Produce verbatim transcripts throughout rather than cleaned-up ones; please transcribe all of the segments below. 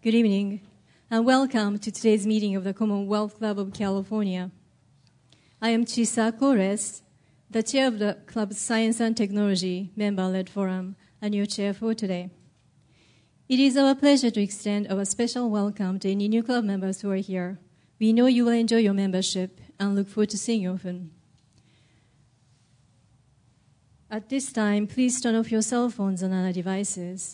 Good evening, and welcome to today's meeting of the Commonwealth Club of California. I am Chisa Kores, the chair of the club's Science and Technology member-led forum, and your chair for today. It is our pleasure to extend our special welcome to any new club members who are here. We know you will enjoy your membership and look forward to seeing you often. At this time, please turn off your cell phones and other devices.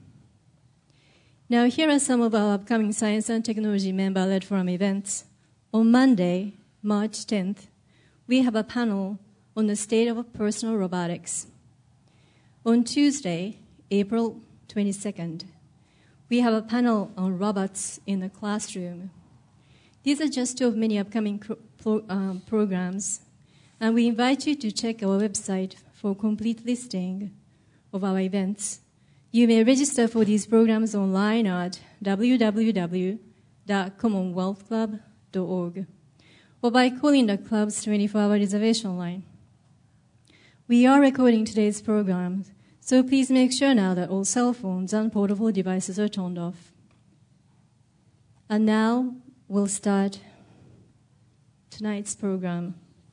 Now, here are some of our upcoming Science and Technology member-led forum events. On Monday, March tenth, we have a panel on the state of personal robotics. On Tuesday, April twenty-second, we have a panel on robots in the classroom. These are just two of many upcoming pro- um, programs, and we invite you to check our website for a complete listing of our events. You may register for these programs online at w w w dot commonwealth club dot org or by calling the club's twenty-four hour reservation line. We are recording today's program, so please make sure now that all cell phones and portable devices are turned off. And now we'll start tonight's program.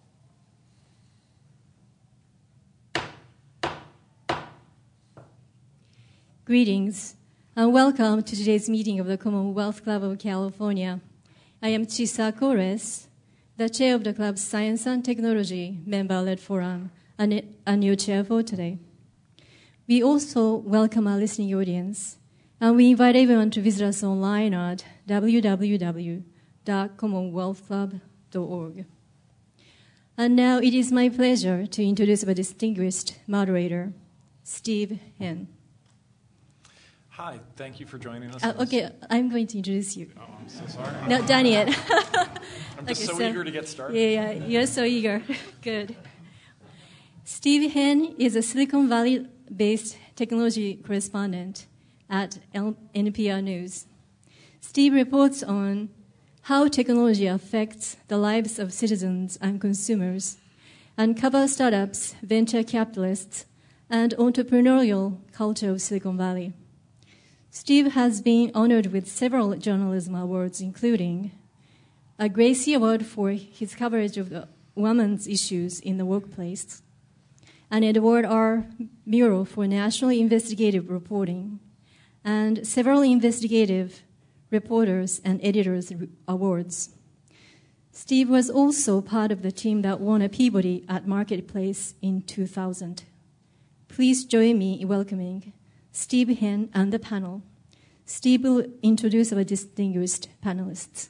Greetings, and welcome to today's meeting of the Commonwealth Club of California. I am Chisa Kores, the chair of the club's Science and Technology member-led forum, and, and your chair for today. We also welcome our listening audience, and we invite everyone to visit us online at w w w dot commonwealth club dot org. And now it is my pleasure to introduce our distinguished moderator, Steve Henn. Hi, thank you for joining us. Uh, okay, I'm going to introduce you. Oh, I'm so sorry. No, done yet. I'm just okay, so, so eager to get started. Yeah, yeah, you're so eager. Good. Steve Henn is a Silicon Valley-based technology correspondent at N P R News. Steve reports on how technology affects the lives of citizens and consumers, and covers startups, venture capitalists, and entrepreneurial culture of Silicon Valley. Steve has been honored with several journalism awards, including a Gracie Award for his coverage of the women's issues in the workplace, an Edward R. Murrow for national investigative reporting, and several investigative reporters and editors awards. Steve was also part of the team that won a Peabody at Marketplace in two thousand. Please join me in welcoming Steve Henn and the panel. Steve will introduce our distinguished panelists.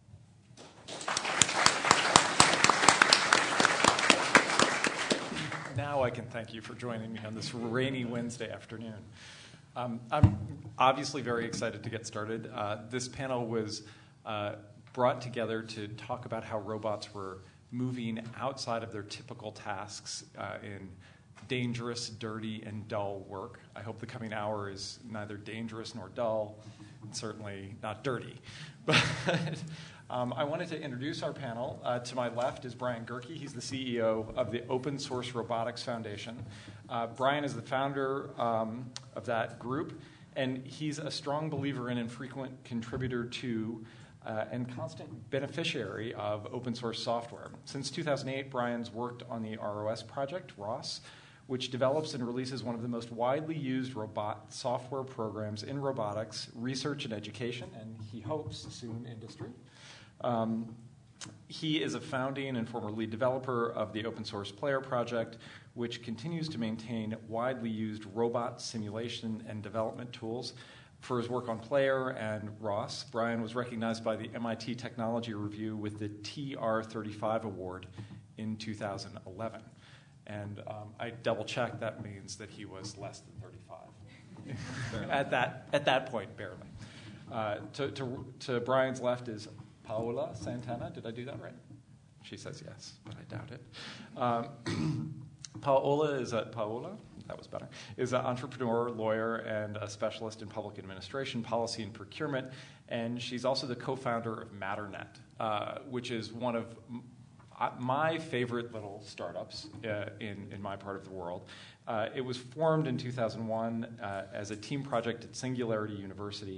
Now I can thank you for joining me on this rainy Wednesday afternoon. Um, I'm obviously very excited to get started. Uh, this panel was uh, brought together to talk about how robots were moving outside of their typical tasks uh, in dangerous, dirty, and dull work. I hope the coming hour is neither dangerous nor dull, and certainly not dirty. But um, I wanted to introduce our panel. Uh, to my left is Brian Gerke. He's the C E O of the Open Source Robotics Foundation. Uh, Brian is the founder um, of that group, and he's a strong believer in and frequent contributor to Uh, and constant beneficiary of open source software. Since two thousand eight, Brian's worked on the R O S project, R O S, which develops and releases one of the most widely used robot software programs in robotics, research and education, and he hopes soon industry. Um, he is a founding and former lead developer of the Open Source Player project, which continues to maintain widely used robot simulation and development tools. For his work on Player and R O S, Brian was recognized by the M I T Technology Review with the T R thirty-five Award in two thousand eleven. And um, I double-checked, that means that he was less than thirty-five. at that at that point, barely. Uh, to, to, to Brian's left is Paola Santana. Did I do that right? She says yes, but I doubt it. Um, Paola is a Paola. That was better, is an entrepreneur, lawyer, and a specialist in public administration, policy, and procurement. And she's also the co-founder of Matternet, uh, which is one of m- my favorite little startups uh, in, in my part of the world. Uh, it was formed in two thousand one uh, as a team project at Singularity University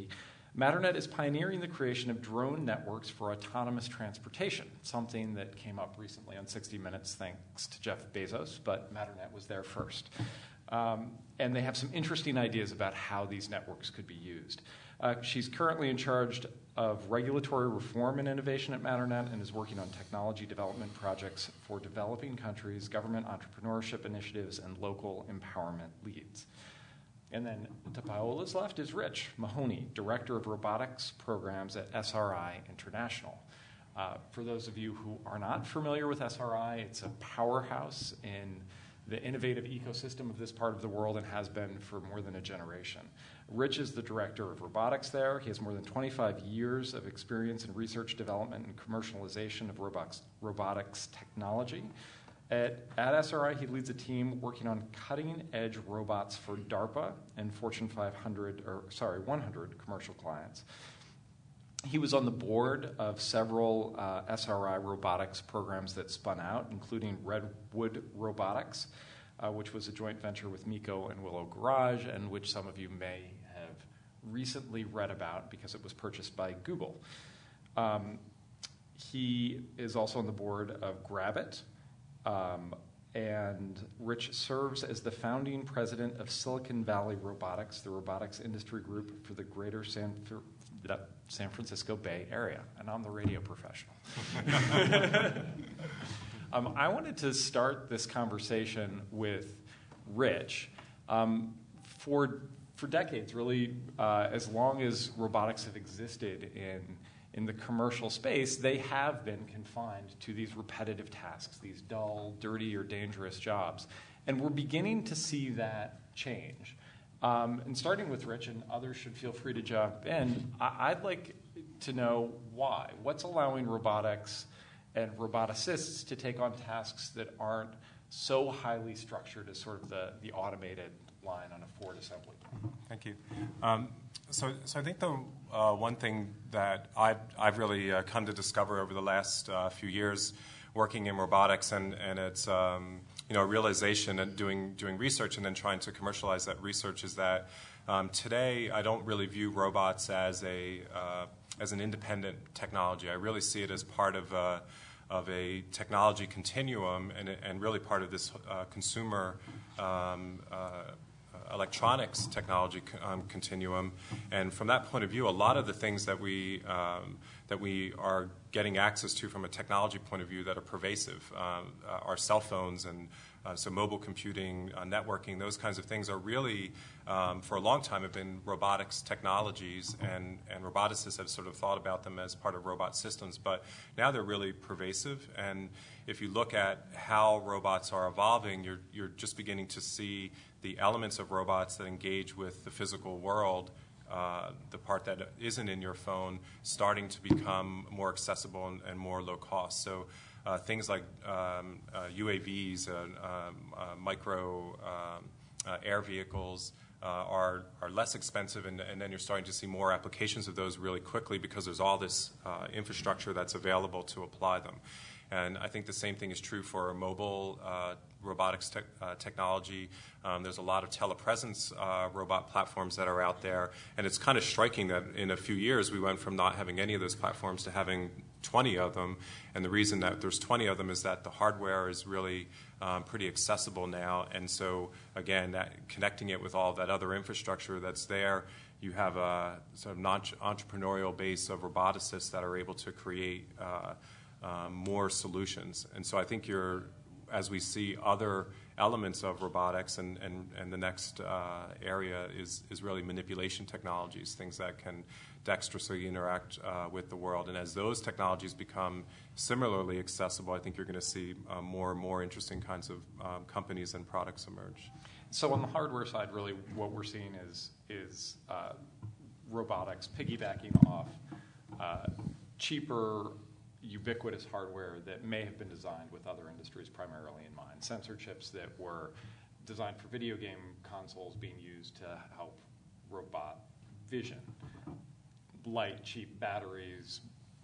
Matternet is pioneering the creation of drone networks for autonomous transportation, something that came up recently on sixty minutes thanks to Jeff Bezos, but Matternet was there first. Um, and they have some interesting ideas about how these networks could be used. Uh, she's currently in charge of regulatory reform and innovation at Matternet and is working on technology development projects for developing countries, government entrepreneurship initiatives, and local empowerment leads. And then to Paola's left is Rich Mahoney, Director of Robotics Programs at S R I International. Uh, for those of you who are not familiar with S R I, it's a powerhouse in the innovative ecosystem of this part of the world and has been for more than a generation. Rich is the Director of Robotics there. He has more than twenty-five years of experience in research, development, and commercialization of robotics, robotics technology. At, at S R I, he leads a team working on cutting-edge robots for DARPA and Fortune five hundred, or sorry, one hundred commercial clients. He was on the board of several uh, S R I robotics programs that spun out, including Redwood Robotics, uh, which was a joint venture with Miko and Willow Garage, and which some of you may have recently read about because it was purchased by Google. Um, he is also on the board of Grabbit. Um, and Rich serves as the founding president of Silicon Valley Robotics, the robotics industry group for the greater San, San Francisco Bay Area. And I'm the radio professional. um, I wanted to start this conversation with Rich. Um, for, for decades, really, uh, as long as robotics have existed in In the commercial space, they have been confined to these repetitive tasks, these dull, dirty, or dangerous jobs. And we're beginning to see that change. Um, and starting with Rich, and others should feel free to jump in, I- I'd like to know why. What's allowing robotics and roboticists to take on tasks that aren't so highly structured as sort of the, the automated line on a Ford assembly line? Thank you. Um, so, so I think the uh, one thing that I've, I've really uh, come to discover over the last uh, few years working in robotics, and, and it's um, you know, a realization and doing, doing research and then trying to commercialize that research, is that um, today I don't really view robots as, a, uh, as an independent technology. I really see it as part of uh, of a technology continuum and, and really part of this uh, consumer um, uh, electronics technology um, continuum. And from that point of view, a lot of the things that we um, that we are getting access to from a technology point of view that are pervasive, um, uh, our cell phones and uh, so mobile computing, uh, networking, those kinds of things are really, um, for a long time, have been robotics technologies, and, and roboticists have sort of thought about them as part of robot systems, but now they're really pervasive. And if you look at how robots are evolving, you're, you're just beginning to see the elements of robots that engage with the physical world, uh, the part that isn't in your phone, starting to become more accessible and, and more low cost. So uh, things like um, uh, U A Vs, uh, um, uh, micro um, uh, air vehicles uh, are, are less expensive, and, and then you're starting to see more applications of those really quickly because there's all this uh, infrastructure that's available to apply them. And I think the same thing is true for mobile uh, robotics te- uh, technology. Um, there's a lot of telepresence uh, robot platforms that are out there, and it's kind of striking that in a few years we went from not having any of those platforms to having twenty of them. And the reason that there's twenty of them is that the hardware is really um, pretty accessible now. And so, again, that, connecting it with all that other infrastructure that's there, you have a sort of non-entrepreneurial base of roboticists that are able to create uh, Um, more solutions. And so I think you're, as we see other elements of robotics, and, and, and the next uh, area is, is really manipulation technologies, things that can dexterously interact uh, with the world. And as those technologies become similarly accessible, I think you're going to see uh, more and more interesting kinds of um, companies and products emerge. So on the hardware side, really what we're seeing is, is uh, robotics piggybacking off uh, cheaper, ubiquitous hardware that may have been designed with other industries primarily in mind. Sensor chips that were designed for video game consoles being used to help robot vision. Light, cheap batteries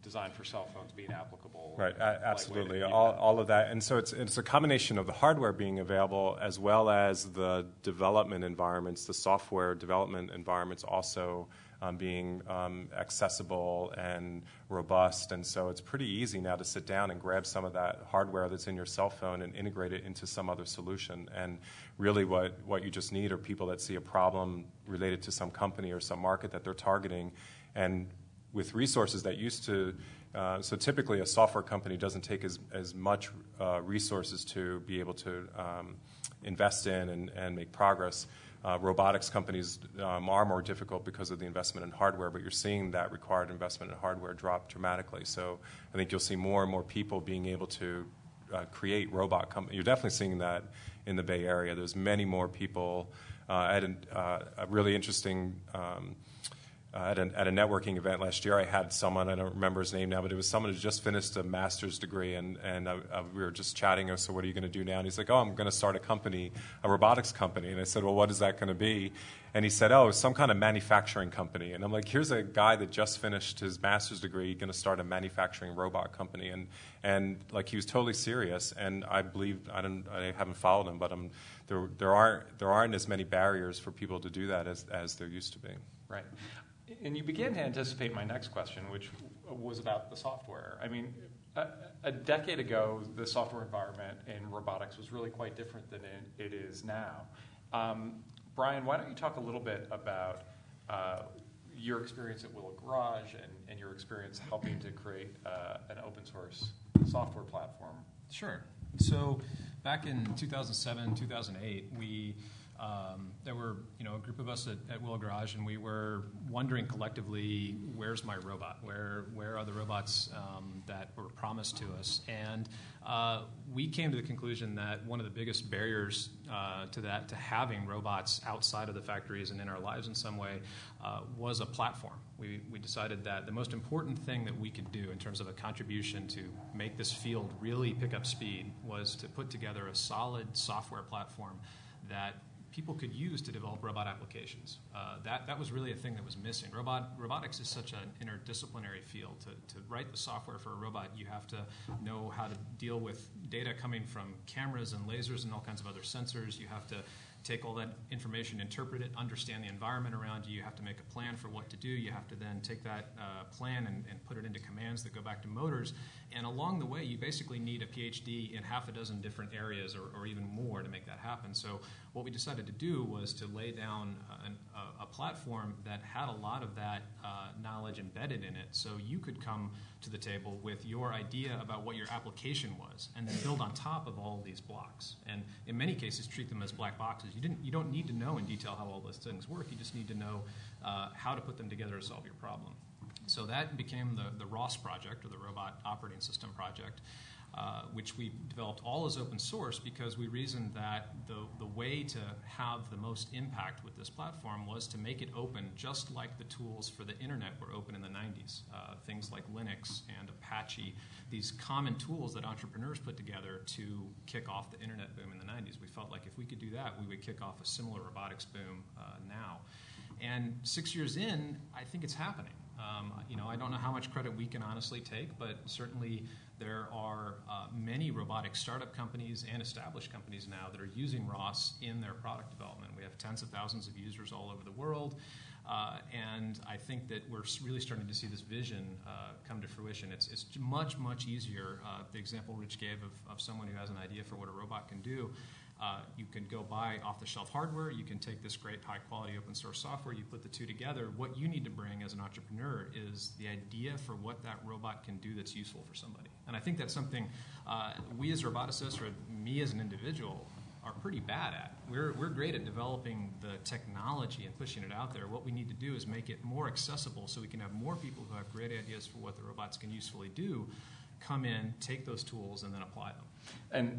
designed for cell phones being applicable. Right, a- absolutely, lightweight, all, all of that. And so it's, it's a combination of the hardware being available as well as the development environments, the software development environments also um, being um, accessible and robust. And so it's pretty easy now to sit down and grab some of that hardware that's in your cell phone and integrate it into some other solution. And really what, what you just need are people that see a problem related to some company or some market that they're targeting, and with resources that used to, uh, so typically a software company doesn't take as, as much uh, resources to be able to um, invest in and, and make progress. Uh, robotics companies um, are more difficult because of the investment in hardware, but you're seeing that required investment in hardware drop dramatically. So I think you'll see more and more people being able to uh, create robot companies. You're definitely seeing that in the Bay Area. There's many more people. Uh, I had an, uh, a really interesting um, Uh, at, a, at a networking event last year, I had someone, I don't remember his name now, but it was someone who just finished a master's degree, and, and uh, uh, we were just chatting, so what are you going to do now? And he's like, oh, I'm going to start a company, a robotics company. And I said, well, what is that going to be? And he said, oh, some kind of manufacturing company. And I'm like, here's a guy that just finished his master's degree going to start a manufacturing robot company. And, and like, he was totally serious, and I believe, I, don't, I haven't followed him, but I'm, there, there, aren't, there aren't as many barriers for people to do that as, as there used to be. Right. And you began to anticipate my next question, which was about the software. I mean, a, a decade ago, the software environment in robotics was really quite different than it, it is now. Um, Brian, why don't you talk a little bit about uh, your experience at Willow Garage and, and your experience helping to create uh, an open source software platform? Sure. So back in two thousand seven, two thousand eight, we Um, there were, you know, a group of us at, at Willow Garage, and we were wondering collectively, where's my robot? Where where are the robots um, that were promised to us? And uh, we came to the conclusion that one of the biggest barriers uh, to that, to having robots outside of the factories and in our lives in some way, uh, was a platform. We, we decided that the most important thing that we could do in terms of a contribution to make this field really pick up speed was to put together a solid software platform that people could use to develop robot applications. Uh, that, that was really a thing that was missing. Robot, robotics is such an interdisciplinary field. To, to write the software for a robot, you have to know how to deal with data coming from cameras and lasers and all kinds of other sensors. You have to take all that information, interpret it, understand the environment around you. You have to make a plan for what to do. You have to then take that uh, plan and, and put it into commands that go back to motors. And along the way, you basically need a PhD in half a dozen different areas, or, or even more, to make that happen. So what we decided to do was to lay down an, a, a platform that had a lot of that uh, knowledge embedded in it, so you could come to the table with your idea about what your application was, and then build on top of all of these blocks. And in many cases, treat them as black boxes. You didn't, you don't need to know in detail how all those things work. You just need to know uh, how to put them together to solve your problem. So that became the, the R O S project, or the Robot Operating System project, uh, which we developed all as open source because we reasoned that the, the way to have the most impact with this platform was to make it open, just like the tools for the internet were open in the nineties. Uh, things like Linux and Apache, these common tools that entrepreneurs put together to kick off the internet boom in the nineties. We felt like if we could do that, we would kick off a similar robotics boom uh, now. And six years in, I think it's happening. Um, you know, I don't know how much credit we can honestly take, but certainly there are uh, many robotic startup companies and established companies now that are using R O S in their product development. We have tens of thousands of users all over the world, uh, and I think that we're really starting to see this vision uh, come to fruition. It's, it's much, much easier. Uh, the example Rich gave of, of someone who has an idea for what a robot can do. Uh, you can go buy off-the-shelf hardware. You can take this great high-quality open-source software. You put the two together. What you need to bring as an entrepreneur is the idea for what that robot can do that's useful for somebody. And I think that's something uh, we as roboticists, or me as an individual, are pretty bad at. We're, we're great at developing the technology and pushing it out there. What we need to do is make it more accessible so we can have more people who have great ideas for what the robots can usefully do come in, take those tools, and then apply them. And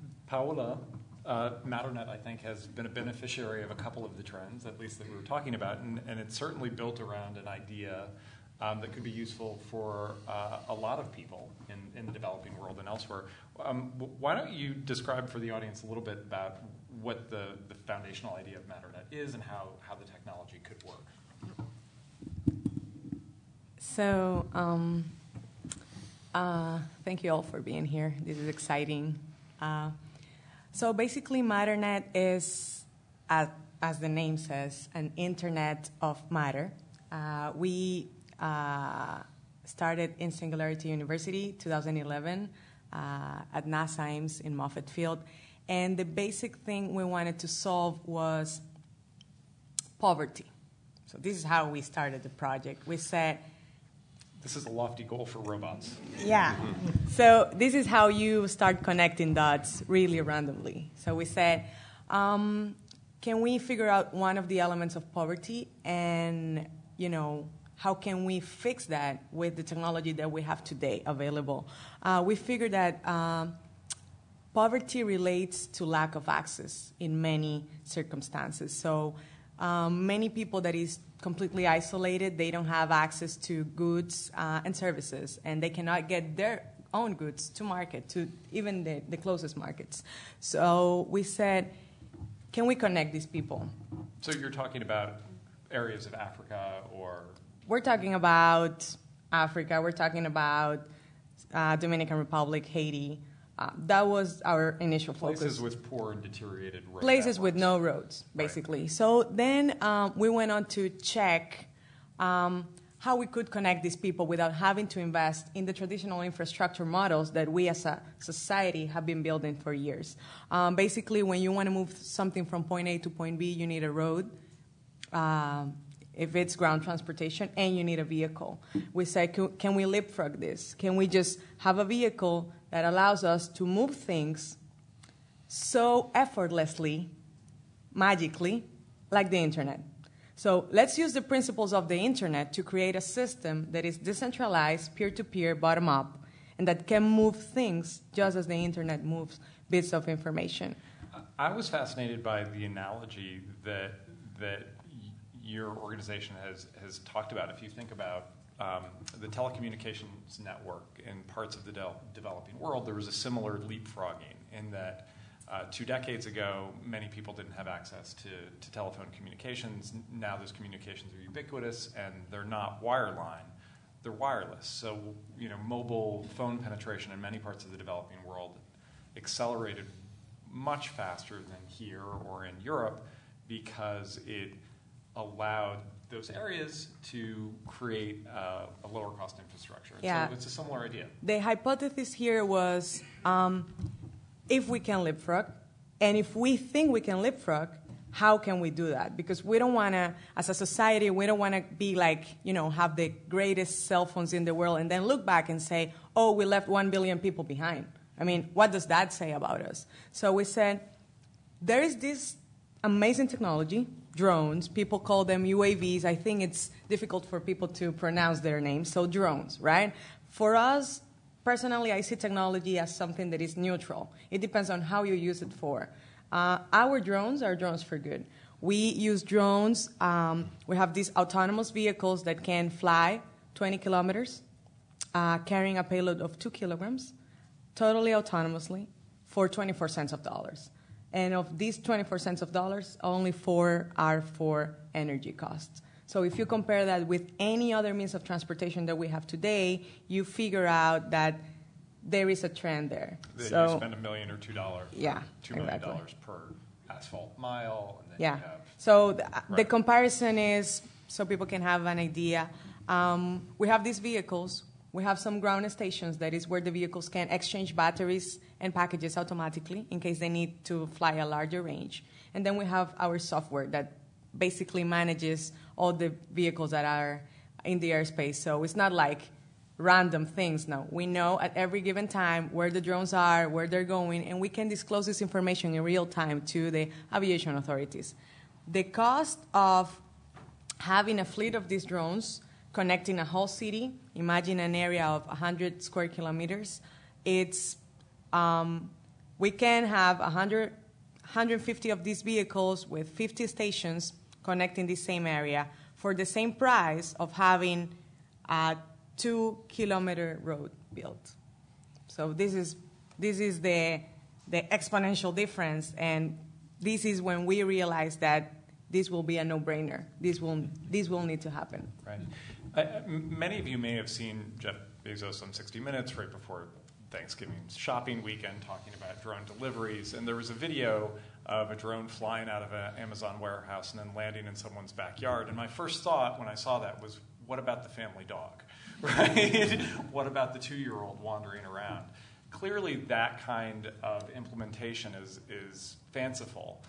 Paola, Uh, Matternet, I think, has been a beneficiary of a couple of the trends, at least that we were talking about, and, and it's certainly built around an idea um, that could be useful for uh, a lot of people in, in the developing world and elsewhere. Um, why don't you describe for the audience a little bit about what the, the foundational idea of Matternet is and how, how the technology could work? So, um, Uh, thank you all for being here. This is exciting. Uh, so basically, MatterNet is, as, as the name says, an internet of matter. Uh, we uh, started in Singularity University, two thousand eleven, uh, at NASA Ames in Moffett Field. And the basic thing we wanted to solve was poverty. So this is how we started the project. We said, this is a lofty goal for robots. yeah. So this is how you start connecting dots really randomly. So we said, um, can we figure out one of the elements of poverty, and, you know, how can we fix that with the technology that we have today available? Uh, we figured that um, poverty relates to lack of access in many circumstances. So um, many people that is completely isolated, they don't have access to goods uh, and services, and they cannot get their own goods to market, to even the, the closest markets. So we said, can we connect these people? So you're talking about areas of Africa, or? We're talking about Africa. We're talking about uh, Dominican Republic, Haiti. Uh, that was our initial focus. Places with poor and deteriorated road Places networks. with no roads, basically. Right. So then um, we went on to check um, how we could connect these people without having to invest in the traditional infrastructure models that we as a society have been building for years. Um, basically, when you want to move something from point A to point B, you need a road. Um, if it's ground transportation, and you need a vehicle. We said, can we leapfrog this? Can we just have a vehicle that allows us to move things so effortlessly, magically, like the internet? So let's use the principles of the internet to create a system that is decentralized, peer-to-peer, bottom-up, and that can move things just as the internet moves bits of information. I was fascinated by the analogy that that your organization has, has talked about. If you think about um, the telecommunications network in parts of the de- developing world, there was a similar leapfrogging in that uh, two decades ago, many people didn't have access to, to telephone communications. Now those communications are ubiquitous, and they're not wireline, they're wireless. So, you know, mobile phone penetration in many parts of the developing world accelerated much faster than here or in Europe because it allowed those areas to create uh, a lower cost infrastructure. Yeah. So it's a similar idea. The hypothesis here was um, if we can leapfrog, and if we think we can leapfrog, how can we do that? Because we don't want to, as a society, we don't want to be like, you know, have the greatest cell phones in the world and then look back and say, oh, we left one billion people behind. I mean, what does that say about us? So we said, there is this amazing technology, drones. People call them U A Vs. I think it's difficult for people to pronounce their names. So drones, right? For us, personally, I see technology as something that is neutral. It depends on how you use it for. Uh, our drones are drones for good. We use drones. Um, we have these autonomous vehicles that can fly twenty kilometers, uh, carrying a payload of two kilograms, totally autonomously, for twenty-four cents of dollars. And of these twenty-four cents of dollars, only four are for energy costs. So if you compare that with any other means of transportation that we have today, you figure out that there is a trend there. That so, you spend a million or two dollars, yeah, two million exactly. dollars per asphalt mile, and then yeah. you have. So the, right. the comparison is so people can have an idea. Um, we have these vehicles. We have some ground stations, that is where the vehicles can exchange batteries and packages automatically in case they need to fly a larger range. And then we have our software that basically manages all the vehicles that are in the airspace. So it's not like random things. No, we know at every given time where the drones are, where they're going, and we can disclose this information in real time to the aviation authorities. The cost of having a fleet of these drones connecting a whole city, imagine an area of one hundred square kilometers, it's, um, we can have one hundred, one hundred fifty of these vehicles with fifty stations connecting the same area for the same price of having a two-kilometer road built. So this is, this is the, the exponential difference, and this is when we realize that this will be a no-brainer. This will, this will need to happen. Right. Uh, many of you may have seen Jeff Bezos on sixty minutes right before Thanksgiving shopping weekend talking about drone deliveries. And there was a video of a drone flying out of an Amazon warehouse and then landing in someone's backyard. And my first thought when I saw that was, what about the family dog, right? What about the two-year-old wandering around? Clearly, that kind of implementation is, is fanciful.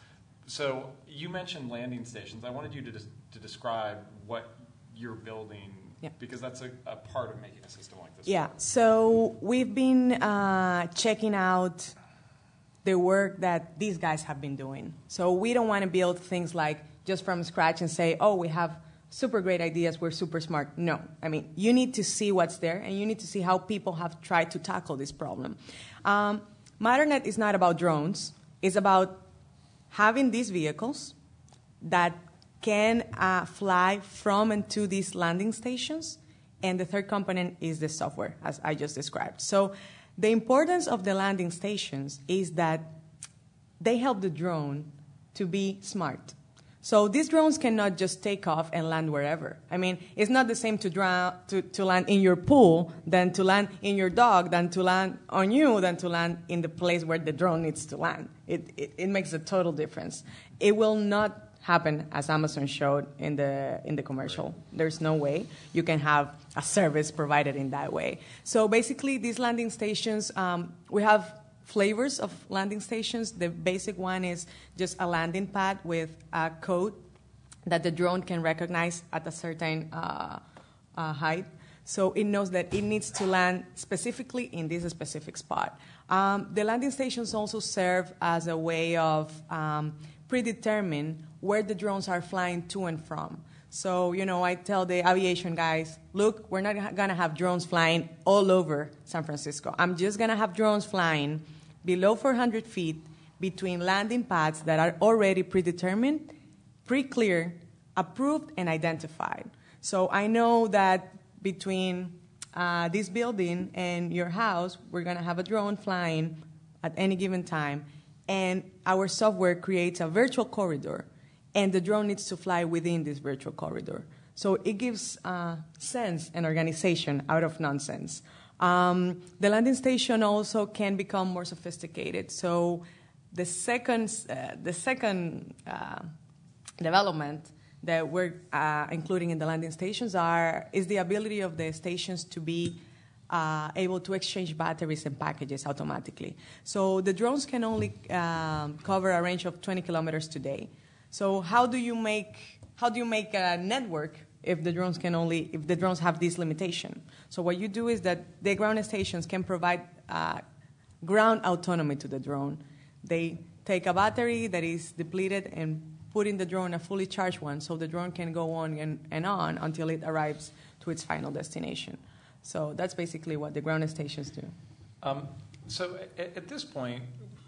So you mentioned landing stations. I wanted you to, to describe what you're building, yeah. because that's a, a part of making a system like this. Yeah, so we've been uh, checking out the work that these guys have been doing. So we don't want to build things like just from scratch and say, oh, we have super great ideas, we're super smart. No, I mean, you need to see what's there, and you need to see how people have tried to tackle this problem. Um, Matternet is not about drones. It's about having these vehicles that can uh, fly from and to these landing stations, and the third component is the software, as I just described. So the importance of the landing stations is that they help the drone to be smart. So these drones cannot just take off and land wherever. I mean, it's not the same to, drown, to, to land in your pool than to land in your dog, than to land on you, than to land in the place where the drone needs to land. It, it, it makes a total difference. It will not happen as Amazon showed in the, in the commercial. There's no way you can have a service provided in that way. So basically, these landing stations, um, we have flavors of landing stations. The basic one is just a landing pad with a code that the drone can recognize at a certain uh, uh, height. So it knows that it needs to land specifically in this specific spot. Um, the landing stations also serve as a way of um, predetermine where the drones are flying to and from. So, you know, I tell the aviation guys, look, we're not going to have drones flying all over San Francisco. I'm just going to have drones flying below four hundred feet between landing pads that are already predetermined, pre-cleared, approved, and identified. So I know that between uh, this building and your house, we're going to have a drone flying at any given time, and our software creates a virtual corridor, and the drone needs to fly within this virtual corridor. So it gives uh, sense and organization out of nonsense. Um, the landing station also can become more sophisticated. So the second, uh, the second uh, development that we're uh, including in the landing stations are, is the ability of the stations to be uh, able to exchange batteries and packages automatically. So the drones can only um, cover a range of twenty kilometers today. So how do you make, how do you make a network if the drones can only, if the drones have this limitation? So what you do is that the ground stations can provide uh, ground autonomy to the drone. They take a battery that is depleted and put in the drone a fully charged one, so the drone can go on and, and on until it arrives to its final destination. So that's basically what the ground stations do. Um, so at, at this point,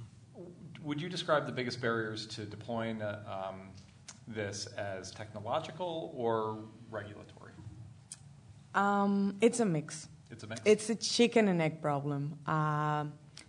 would you describe the biggest barriers to deploying uh, um, this as technological or regulatory? Um, it's a mix. It's a mix? It's a chicken and egg problem. Uh,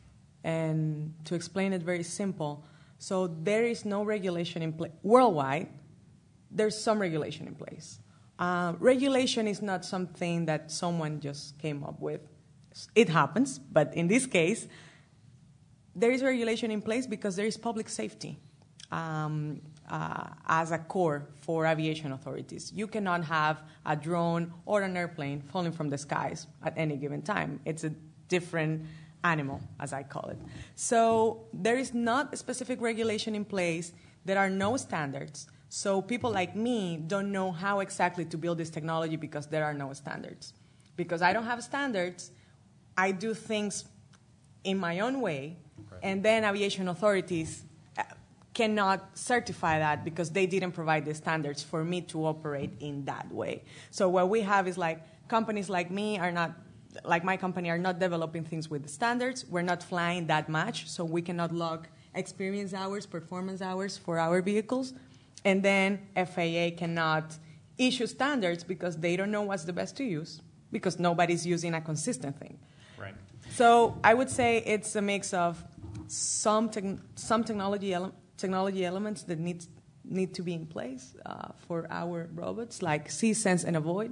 and to explain it very simple, so there is no regulation in place. Worldwide, there's some regulation in place. Uh, regulation is not something that someone just came up with. It happens, but in this case, there is regulation in place because there is public safety um, uh, as a core for aviation authorities. You cannot have a drone or an airplane falling from the skies at any given time. It's a different animal, as I call it. So there is not a specific regulation in place. There are no standards. So people like me don't know how exactly to build this technology because there are no standards. Because I don't have standards, I do things in my own way, right. And then aviation authorities cannot certify that because they didn't provide the standards for me to operate in that way. So what we have is like companies like me are not, like my company, are not developing things with the standards. We're not flying that much, so we cannot log experience hours, performance hours for our vehicles. And then F A A cannot issue standards because they don't know what's the best to use because nobody's using a consistent thing. Right. So I would say it's a mix of some te- some technology ele- technology elements that need need to be in place uh, for our robots, like see, sense, and avoid.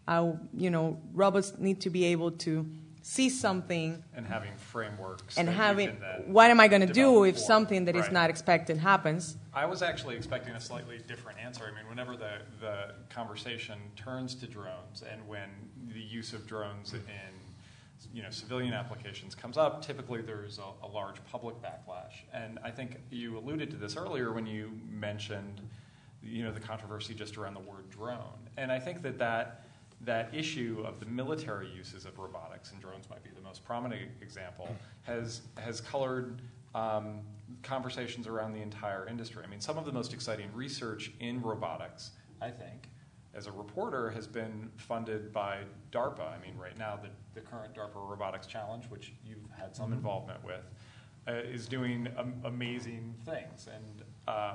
Uh, you know, robots need to be able to see something. And having frameworks. And that you having, can then what am I going to do develop if for. something that is Right. not expected happens? I was actually expecting a slightly different answer. I mean, whenever the, the conversation turns to drones and when the use of drones in you know, civilian applications comes up, typically there's a, a large public backlash. And I think you alluded to this earlier when you mentioned you know, the controversy just around the word drone. And I think that that, that issue of the military uses of robotics, and drones might be the most prominent example, has, has colored um, conversations around the entire industry. I mean, some of the most exciting research in robotics, I think, as a reporter, has been funded by DARPA. I mean, right now, the, the current DARPA Robotics Challenge, which you've had some involvement with, uh, is doing um, amazing things. And um,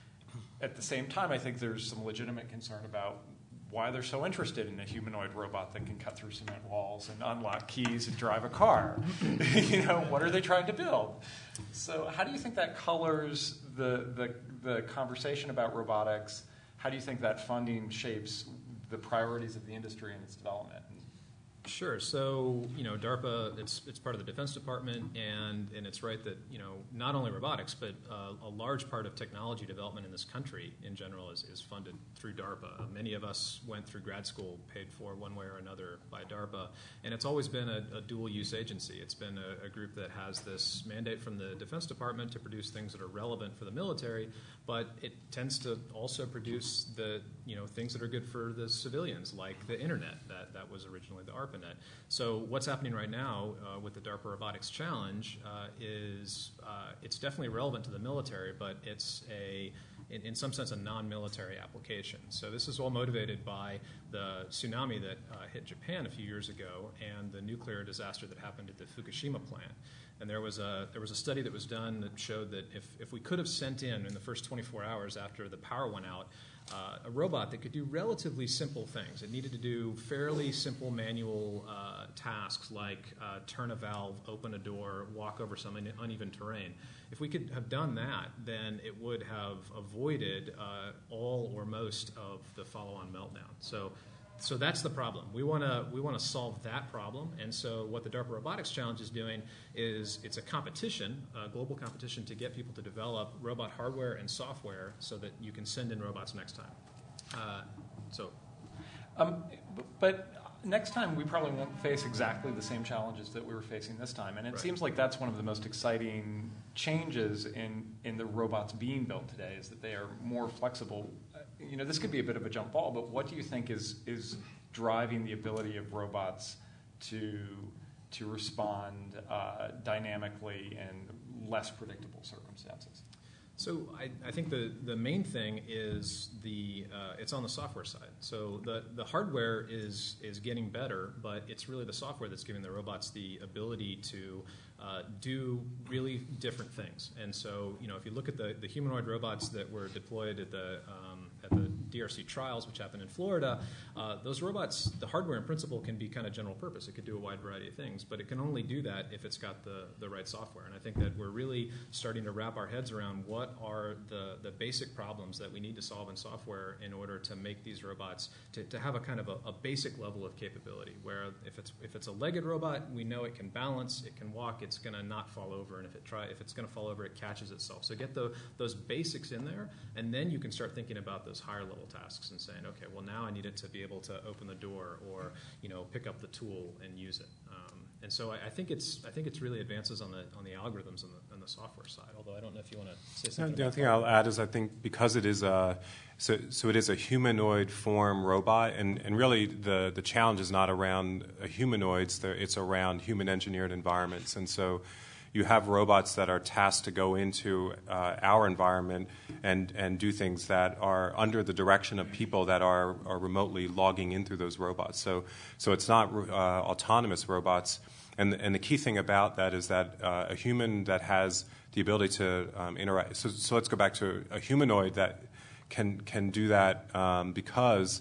at the same time, I think there's some legitimate concern about why they're so interested in a humanoid robot that can cut through cement walls and unlock keys and drive a car. You know, what are they trying to build? So how do you think that colors the, the, the conversation about robotics? How do you think that funding shapes the priorities of the industry and its development? Sure. So, you know, DARPA, it's it's part of the Defense Department, and, and it's right that, you know, not only robotics, but uh, a large part of technology development in this country in general is, is funded through DARPA. Uh, many of us went through grad school paid for one way or another by DARPA, and it's always been a, a dual-use agency. It's been a, a group that has this mandate from the Defense Department to produce things that are relevant for the military, but it tends to also produce the, you know, things that are good for the civilians, like the internet. That, that was originally the ARPANET. So what's happening right now uh, with the DARPA Robotics Challenge uh, is uh, it's definitely relevant to the military, but it's a, in, in some sense, a non-military application. So this is all motivated by the tsunami that uh, hit Japan a few years ago and the nuclear disaster that happened at the Fukushima plant. And there was a there was a study that was done that showed that if, if we could have sent in in the first twenty-four hours after the power went out uh, a robot that could do relatively simple things. It needed to do fairly simple manual uh, tasks like uh, turn a valve, open a door, walk over some uneven terrain. If we could have done that, then it would have avoided uh, all or most of the follow-on meltdown. So. So that's the problem. We want to we want to solve that problem, and so what the DARPA Robotics Challenge is doing is it's a competition, a global competition to get people to develop robot hardware and software so that you can send in robots next time. Uh, so, um, but next time we probably won't face exactly the same challenges that we were facing this time, and it right. seems like that's one of the most exciting changes in in the robots being built today is that they are more flexible. You know, this could be a bit of a jump ball, but what do you think is is driving the ability of robots to to respond uh, dynamically in less predictable circumstances? So I, I think the, the main thing is the uh, it's on the software side. So the, the hardware is is getting better, but it's really the software that's giving the robots the ability to uh, do really different things. And so, you know, if you look at the, the humanoid robots that were deployed at the um, at the D R C trials, which happened in Florida, uh, those robots, the hardware in principle can be kind of general purpose. It could do a wide variety of things, but it can only do that if it's got the, the right software. And I think that we're really starting to wrap our heads around what are the, the basic problems that we need to solve in software in order to make these robots, to, to have a kind of a, a basic level of capability, where if it's if it's a legged robot, we know it can balance, it can walk, it's going to not fall over, and if it try if it's going to fall over, it catches itself. So get the, those basics in there, and then you can start thinking about those higher level tasks and saying, okay, well now I need it to be able to open the door or, you know, pick up the tool and use it. Um, and so I, I think it's I think it's really advances on the on the algorithms and the, on the software side. Although I don't know if you want to say something. The about other thing that. I'll add is I think because it is a so so it is a humanoid form robot, and, and really the the challenge is not around humanoids. It's around human engineered environments, and so you have robots that are tasked to go into uh, our environment and, and do things that are under the direction of people that are, are remotely logging in through those robots. So, so it's not uh, autonomous robots. And, and the key thing about that is that uh, a human that has the ability to um, interact. So, so let's go back to a humanoid that can can do that um, because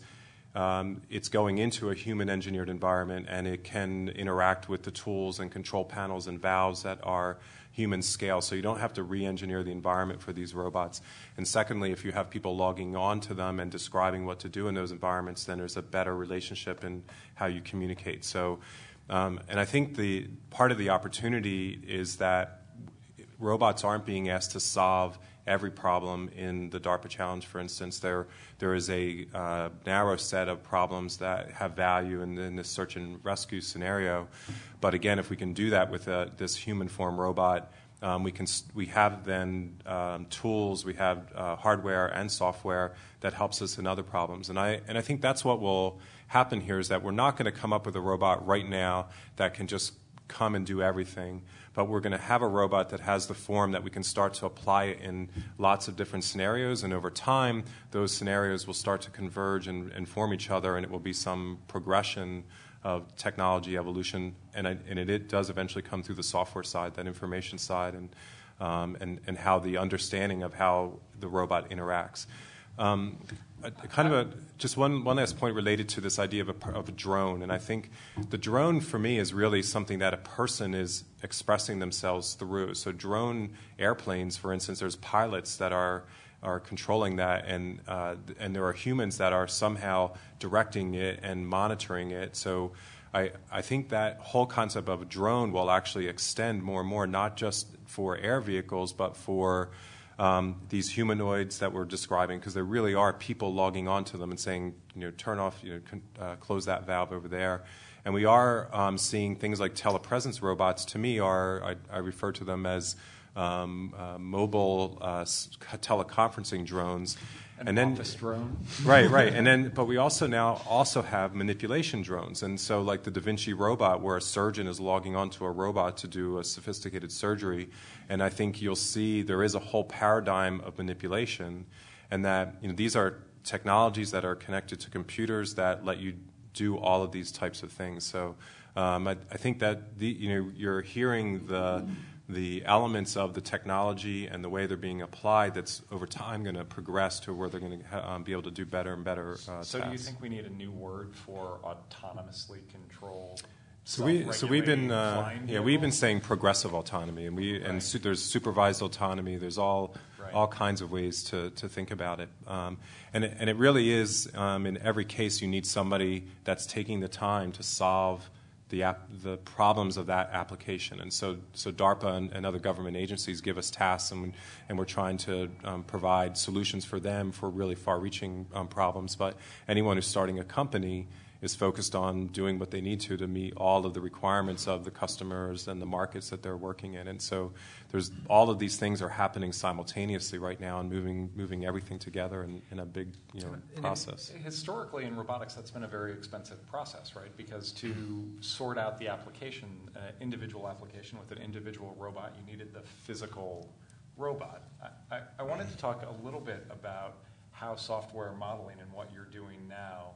um, it's going into a human-engineered environment, and it can interact with the tools and control panels and valves that are human scale. So you don't have to re-engineer the environment for these robots. And secondly, if you have people logging on to them and describing what to do in those environments, then there's a better relationship in how you communicate. So, um, and I think the part of the opportunity is that robots aren't being asked to solve every problem in the DARPA challenge. For instance, there there is a uh, narrow set of problems that have value in, in this search and rescue scenario. But again, if we can do that with a, this human form robot, um, we can we have then um, tools, we have uh, hardware and software that helps us in other problems. And I and I think that's what will happen here, is that we're not going to come up with a robot right now that can just come and do everything, but we're going to have a robot that has the form that we can start to apply it in lots of different scenarios, and over time those scenarios will start to converge and, and form each other, and it will be some progression of technology evolution, and, I, and it, it does eventually come through the software side, that information side, and, um, and, and how the understanding of how the robot interacts. Um, a, kind of a, just one, one last point related to this idea of a, of a drone, and I think the drone for me is really something that a person is expressing themselves through. So drone airplanes, for instance, there's pilots that are are controlling that, and uh, and there are humans that are somehow directing it and monitoring it. So I, I think that whole concept of a drone will actually extend more and more, not just for air vehicles, but for Um, these humanoids that we're describing, because there really are people logging onto them and saying, you know, turn off, you know, con- uh, close that valve over there. And we are um, seeing things like telepresence robots. To me, are I, I refer to them as um, uh, mobile uh, teleconferencing drones. An and then, office drone. Right, right. And then, but we also now also have manipulation drones. And so like the Da Vinci robot, where a surgeon is logging onto a robot to do a sophisticated surgery. And I think you'll see there is a whole paradigm of manipulation, and that, you know, these are technologies that are connected to computers that let you do all of these types of things. So um, I, I think that the, you know, you're hearing the the elements of the technology and the way they're being applied that's over time going to progress to where they're going to um, be able to do better and better uh, So tasks. do you think we need a new word for autonomously controlled? So we so we've been uh, yeah we've been saying progressive autonomy, and we and Right. su- there's supervised autonomy. There's all Right. all kinds of ways to, to think about it, um, and it, and it really is um, in every case you need somebody that's taking the time to solve the app, the problems of that application. And so so DARPA and, and other government agencies give us tasks, and and we're trying to um, provide solutions for them for really far-reaching um, problems. But anyone who's starting a company is focused on doing what they need to to meet all of the requirements of the customers and the markets that they're working in. And so there's all of these things are happening simultaneously right now, and moving moving everything together in, in a big, you know, And process. Historically, in robotics, that's been a very expensive process, right? Because to sort out the application, uh, individual application with an individual robot, you needed the physical robot. I, I, I wanted to talk a little bit about how software modeling and what you're doing now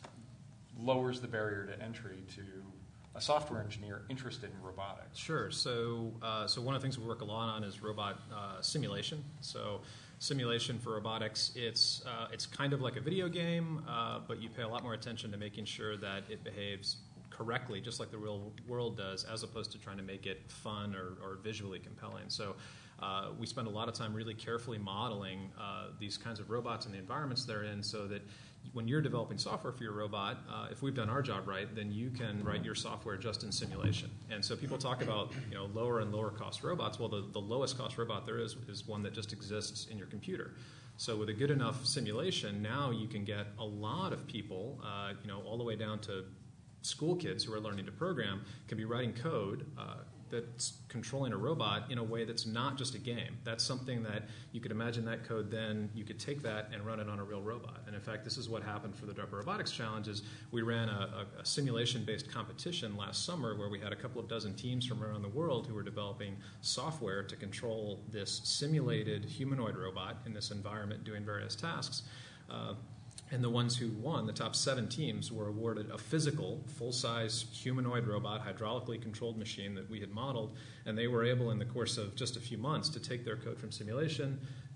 lowers the barrier to entry to a software engineer interested in robotics. Sure. So, uh, so one of the things we work a lot on is robot uh, simulation. So, simulation for robotics, it's uh, it's kind of like a video game, uh, but you pay a lot more attention to making sure that it behaves correctly, just like the real world does, as opposed to trying to make it fun or, or visually compelling. So, uh, we spend a lot of time really carefully modeling uh, these kinds of robots and the environments they're in, so that when you're developing software for your robot, uh, if we've done our job right, then you can write your software just in simulation. And so people talk about, you know, lower and lower cost robots. Well, the, the lowest cost robot there is is one that just exists in your computer. So with a good enough simulation, now you can get a lot of people, uh, you know, all the way down to school kids who are learning to program, can be writing code uh, that's controlling a robot in a way that's not just a game. That's something that you could imagine that code, then you could take that and run it on a real robot. And in fact, this is what happened for the DARPA Robotics Challenge. Is we ran a, a, a simulation-based competition last summer where we had a couple of dozen teams from around the world who were developing software to control this simulated humanoid robot in this environment doing various tasks. Uh, And the ones who won, the top seven teams, were awarded a physical, full-size humanoid robot, hydraulically controlled machine that we had modeled, and they were able, in the course of just a few months, to take their code from simulation,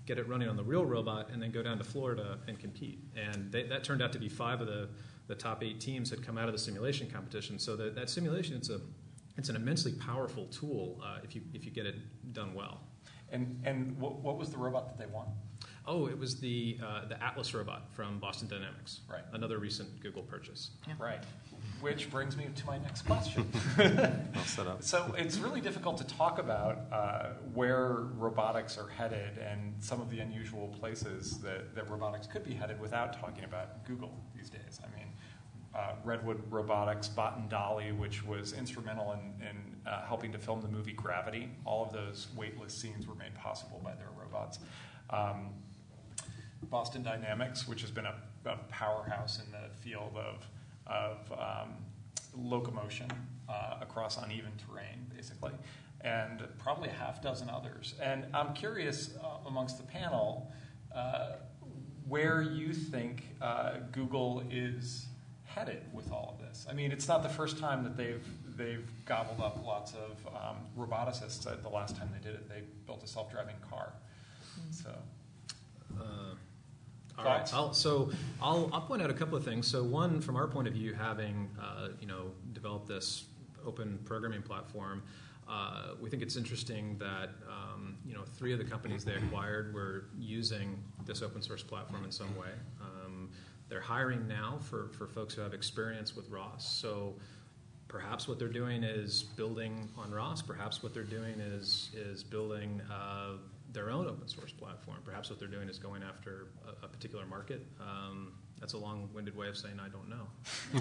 get it running on the real robot, and then go down to Florida and compete. And they, that turned out to be five of the, the top eight teams had come out of the simulation competition. So that, that simulation, it's a it's an immensely powerful tool uh, if you if you get it done well. And and what, what was the robot that they won? Oh, it was the uh, the Atlas robot from Boston Dynamics. Right. Another recent Google purchase. Yeah. Right. Which brings me to my next question. Well set up. So it's really difficult to talk about uh, where robotics are headed and some of the unusual places that, that robotics could be headed without talking about Google these days. I mean, uh, Redwood Robotics, Bot and Dolly, which was instrumental in, in uh, helping to film the movie Gravity. All of those weightless scenes were made possible by their robots. Um, Boston Dynamics, which has been a, a powerhouse in the field of of um, locomotion uh, across uneven terrain, basically, and probably a half dozen others. And I'm curious, uh, amongst the panel, uh, where you think uh, Google is headed with all of this. I mean, it's not the first time that they've they've gobbled up lots of um, roboticists. Uh, the last time they did it, they built a self-driving car. So. Uh, All right. I'll, so I'll, I'll point out a couple of things. So one, from our point of view, having uh, you know developed this open programming platform, uh, we think it's interesting that um, you know three of the companies they acquired were using this open source platform in some way. Um, they're hiring now for, for folks who have experience with R O S. So perhaps what they're doing is building on R O S. Perhaps what they're doing is is building Uh, their own open source platform. Perhaps what they're doing is going after a, a particular market. Um, that's a long-winded way of saying I don't know.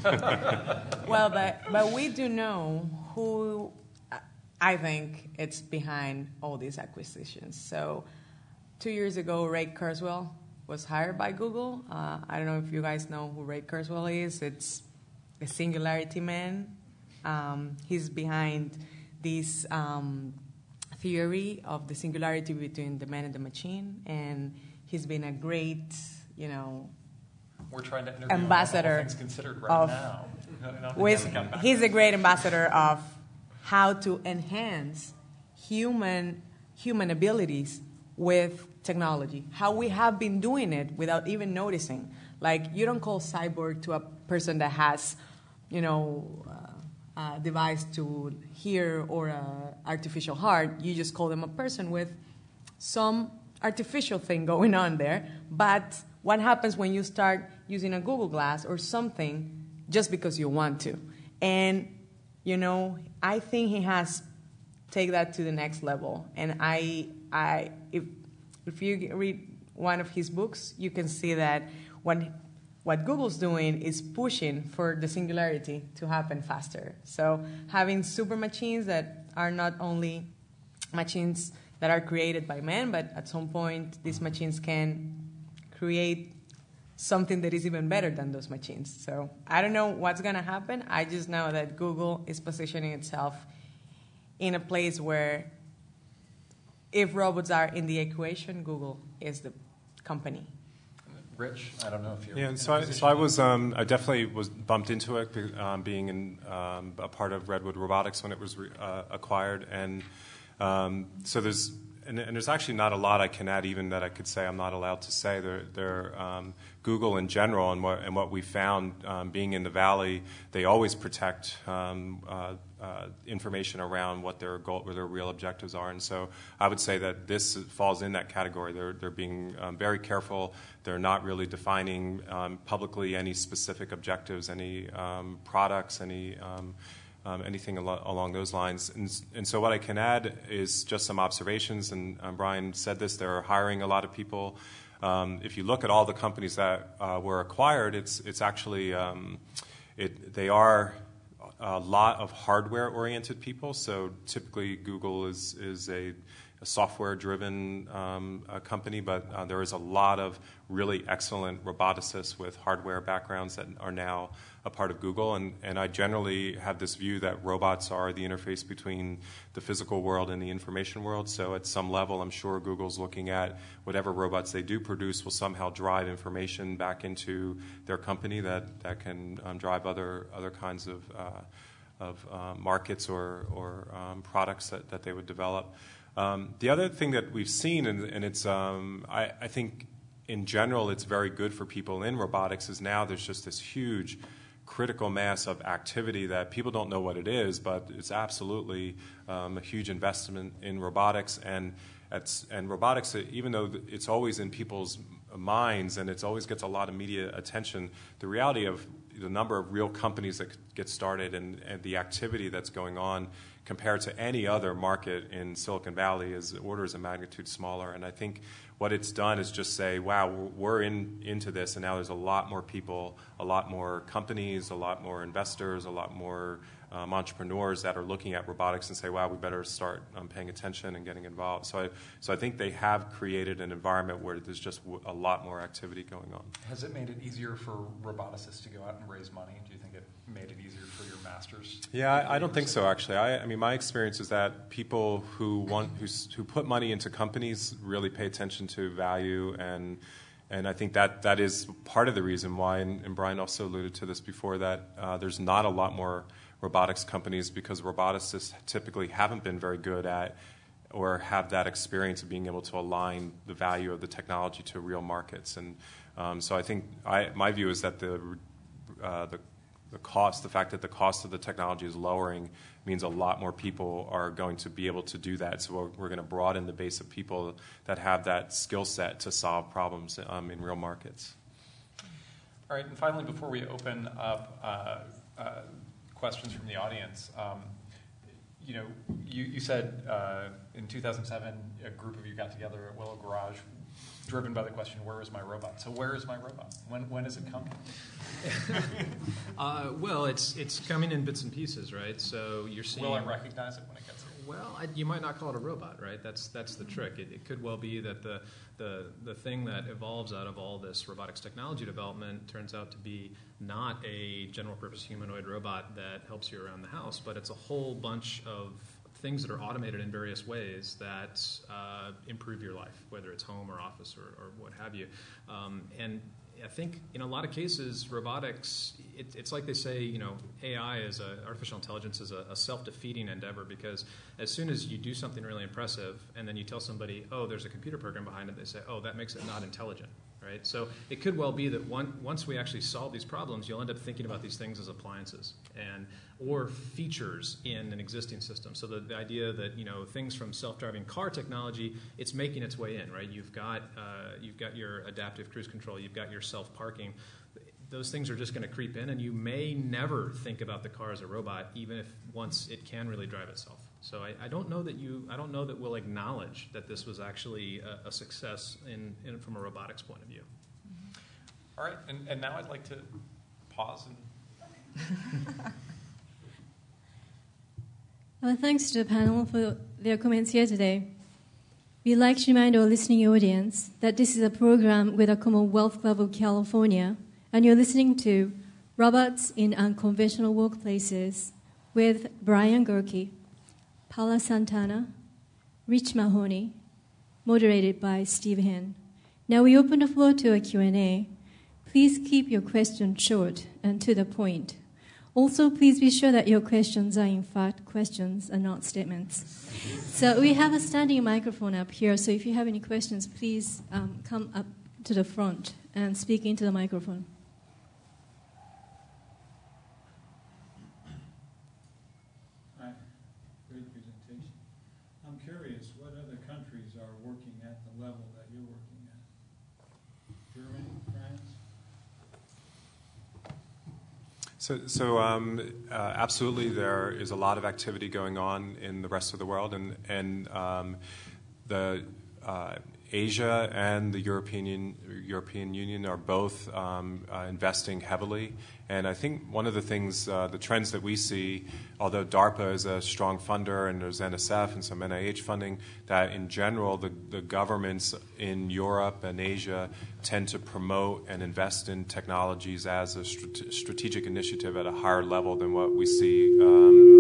Well, but but we do know who I think it's behind all these acquisitions. So two years ago, Ray Kurzweil was hired by Google. Uh, I don't know if you guys know who Ray Kurzweil is. It's a singularity man. Um, he's behind these um, theory of the singularity between the man and the machine, and he's been a great, you know, we're trying to interview ambassador him on All Things Considered right of, now. No, no, with, no, he's a great ambassador of how to enhance human human abilities with technology. How we have been doing it without even noticing. Like, you don't call cyborg to a person that has, you know, uh, Uh, device to hear or an artificial heart. You just call them a person with some artificial thing going on there. But what happens when you start using a Google Glass or something just because you want to? And, you know, I think he has taken that to the next level. And I, I, if, if you read one of his books, you can see that when what Google's doing is pushing for the singularity to happen faster. So having super machines that are not only machines that are created by men, but at some point these machines can create something that is even better than those machines. So I don't know what's going to happen. I just know that Google is positioning itself in a place where if robots are in the equation, Google is the company. Rich, I don't know if you're. Yeah, so I, so I was, um, I definitely was bumped into it, um, being in, um, a part of Redwood Robotics when it was re, uh, acquired, and um, so there's, and, and there's actually not a lot I can add, even that I could say I'm not allowed to say. There, there, um, Google in general, and what and what we found, um, being in the Valley, they always protect um, uh, uh, information around what their goal, what their real objectives are, and so I would say that this falls in that category. They're they're being um, very careful. They're not really defining um, publicly any specific objectives, any um, products, any um, um, anything al- along those lines. And, and so what I can add is just some observations. And um, Brian said this: they're hiring a lot of people. Um, if you look at all the companies that uh, were acquired, it's it's actually um, it they are a lot of hardware-oriented people. So typically, Google is is a a software-driven um, uh, company, but uh, there is a lot of really excellent roboticists with hardware backgrounds that are now a part of Google. And, and I generally have this view that robots are the interface between the physical world and the information world. So at some level, I'm sure Google's looking at whatever robots they do produce will somehow drive information back into their company that, that can um, drive other, other kinds of, uh, of uh, markets or, or um, products that, that they would develop. Um, the other thing that we've seen, and, and it's, um, I, I think in general it's very good for people in robotics, is now there's just this huge critical mass of activity that people don't know what it is, but it's absolutely um, a huge investment in robotics. And, it's, and robotics, even though it's always in people's minds and it always gets a lot of media attention, the reality of the number of real companies that get started and, and the activity that's going on compared to any other market in Silicon Valley is orders of magnitude smaller. And I think what it's done is just say, wow, we're in, into this, and now there's a lot more people, a lot more companies, a lot more investors, a lot more um, entrepreneurs that are looking at robotics and say, wow, we better start um, paying attention and getting involved. So I, so I think they have created an environment where there's just w- a lot more activity going on. Has it made it easier for roboticists to go out and raise money? Do you think it made it easier for your masters? Yeah, I, I don't think so, actually. I, I mean, my experience is that people who want who, who put money into companies really pay attention to value, and and I think that that is part of the reason why, and, and Brian also alluded to this before, that uh, there's not a lot more robotics companies because roboticists typically haven't been very good at or have that experience of being able to align the value of the technology to real markets. And um, so I think I, my view is that the uh, the The cost, the fact that the cost of the technology is lowering, means a lot more people are going to be able to do that. So we're, we're going to broaden the base of people that have that skill set to solve problems um, in real markets. All right, and finally, before we open up uh, uh, questions from the audience, um, you know, you, you said uh, in two thousand seven, a group of you got together at Willow Garage, driven by the question, where is my robot? So where is my robot? When when is it coming? uh, well, it's it's coming in bits and pieces, right? So you're seeing. Will I recognize it when it gets here? Well, I, you might not call it a robot, right? That's that's the trick. It, it could well be that the, the the thing that evolves out of all this robotics technology development turns out to be not a general-purpose humanoid robot that helps you around the house, but it's a whole bunch of things that are automated in various ways that uh, improve your life, whether it's home or office or, or what have you. Um, and I think in a lot of cases, robotics, it, it's like they say, you know, A I is a, artificial intelligence is a, a self-defeating endeavor, because as soon as you do something really impressive and then you tell somebody, oh, there's a computer program behind it, they say, oh, that makes it not intelligent, right? So it could well be that one, once we actually solve these problems, you'll end up thinking about these things as appliances and or features in an existing system. So the, the idea that, you know, things from self-driving car technology, it's making its way in, right? You've got uh, you've got your adaptive cruise control, you've got your self-parking. Those things are just going to creep in, and you may never think about the car as a robot, even if once it can really drive itself. So I, I don't know that you I don't know that we'll acknowledge that this was actually a, a success in, in from a robotics point of view. All right, and, and now I'd like to pause and. Well, thanks to the panel for their comments here today. We'd like to remind our listening audience that this is a program with the Commonwealth Club of California, and you're listening to Robots in Unconventional Workplaces with Brian Gerke, Paula Santana, Rich Mahoney, moderated by Steve Hen. Now we open the floor to a Q and A. Please keep your questions short and to the point. Also, please be sure that your questions are in fact questions and not statements. So we have a standing microphone up here, so if you have any questions, please um, come up to the front and speak into the microphone. Hi, great presentation. I'm curious, what other countries are working at the level that you're working at? Germany, France? So, so um, uh, absolutely, there is a lot of activity going on in the rest of the world, and and um, the uh, Asia and the European European Union are both um, uh, investing heavily. And I think one of the things, uh, the trends that we see, although DARPA is a strong funder and there's N S F and some N I H funding, that in general the, the governments in Europe and Asia tend to promote and invest in technologies as a strate- strategic initiative at a higher level than what we see um,